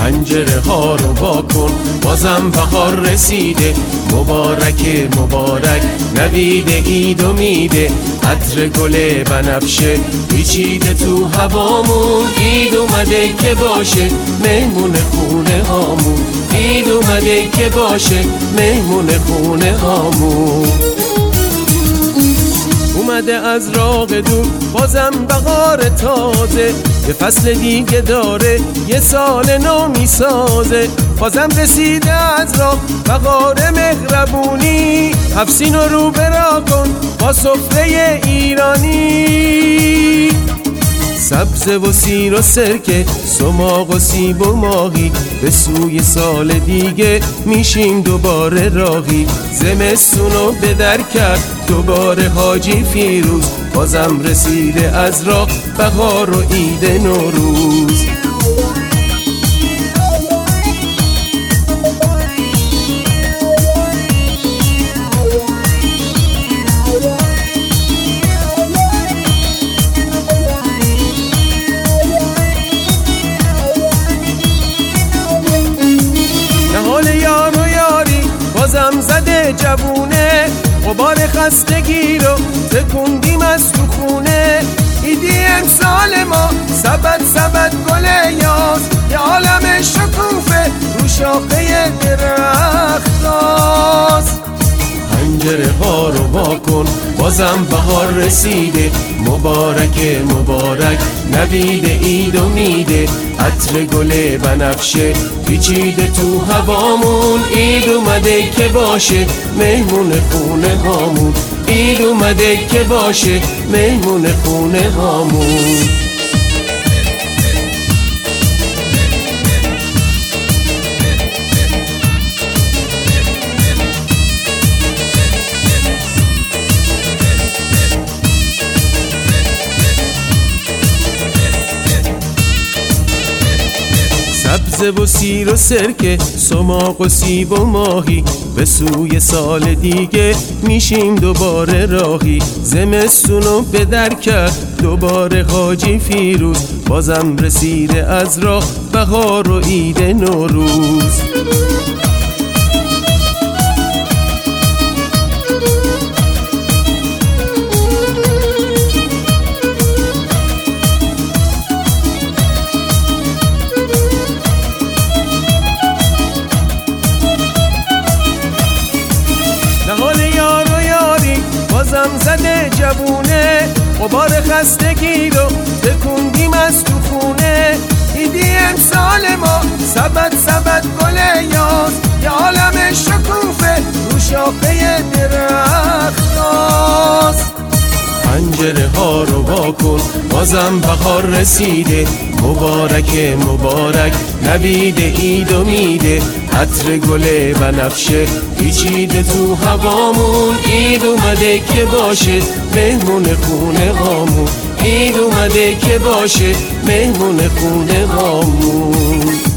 پنجره ها رو واکن بازم بهار رسیده، مبارک مبارک نوید عید و میده، عطر گل بنفشه پیچیده تو هوامون، عید اومده که باشه مهمون خونه هامون، عید اومده که باشه مهمون خونه هامون. اومده از راه دور بازم بهار تازه، یه فصل دیگه داره یه سال نو میسازه، بازم رسیده از راه بهار مهربونی، هفسین رو برا کن با سفره ایرانی، سبز و سیر و سرکه سماق و سیب و ماهی، به سوی سال دیگه میشیم دوباره راهی، زمستونو به در کرد دوباره حاجی فیروز، بازم رسیده از راه بهار و عید نوروز. یار و یاری بازم زده جوونه، غبار خستگی رو تکوندیم از تو خونه، ایدی امسال ما سبد سبد گل یاس، یه عالم شکوفه رو شاخه درختاست. پنجره ها رو واکن بازم بهار رسیده، مبارک مبارک نوید عید و میده، عطر گل بنفشه پیچیده تو هوامون، عید اومده که باشه مهمون خونه هامون، عید اومده که باشه مهمون خونه هامون. سبز و سیر و سرکه سماق و سیب و ماهی، به سوی سال دیگه میشیم دوباره راهی، زمستونو به در کرد دوباره حاجی فیروز، بازم رسیده از راه بهار و عید نوروز. بازم زده جوونه، غبار خستگی رو تکوندیم از تو خونه، ایدی امسال ما سبد سبد گل یاس، یه عالم شکوفه رو شاخه درختاست. پنجره ها رو واکن بازم بهار رسیده، مبارک مبارک نوید عید و میده، عطر گل بنفشه پیچیده تو هوامون، عید اومده که باشه مهمون خونه هامون، عید اومده که باشه مهمون خونه هامون.